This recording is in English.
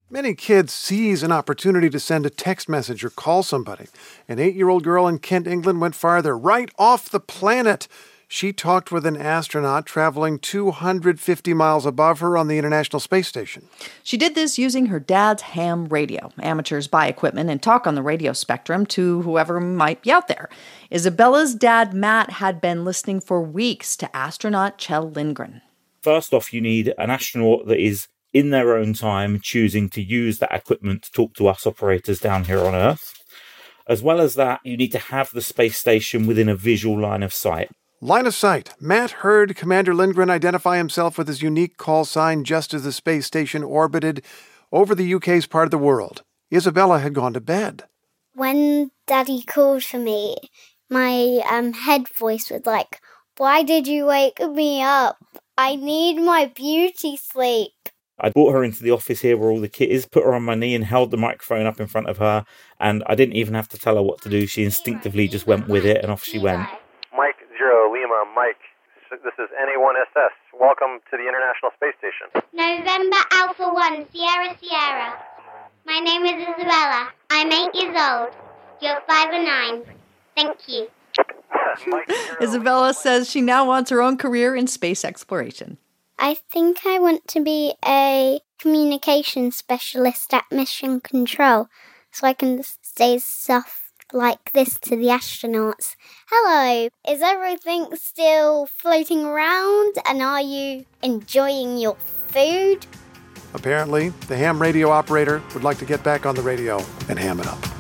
Many kids seize an opportunity to send a text message or call somebody. An 8-year-old girl in Kent, England went farther, right off the planet. She talked with an astronaut traveling 250 miles above her on the International Space Station. She did this using her dad's ham radio. Amateurs buy equipment and talk on the radio spectrum to whoever might be out there. Isabella's dad, Matt, had been listening for weeks to astronaut Kjell Lindgren. First off, you need an astronaut that is in their own time choosing to use that equipment to talk to us operators down here on Earth. As well as that, you need to have the space station within a visual line of sight. Line of sight. Matt heard Commander Lindgren identify himself with his unique call sign just as the space station orbited over the UK's part of the world. Isabella had gone to bed. When Daddy called for me, my head voice was like, "Why did you wake me up? I need my beauty sleep." I brought her into the office here where all the kit is, put her on my knee and held the microphone up in front of her, and I didn't even have to tell her what to do. She instinctively just went with it, and off she went. Mike 0 Lima, Mike, this is NA1SS. Welcome to the International Space Station. November Alpha 1, Sierra Sierra. My name is Isabella. I'm 8 years old. You're 5 and 9. Thank you. Isabella says she now wants her own career in space exploration. I think I want to be a communication specialist at Mission Control so I can say stuff like this to the astronauts. Hello, is everything still floating around and are you enjoying your food? Apparently, the ham radio operator would like to get back on the radio and ham it up.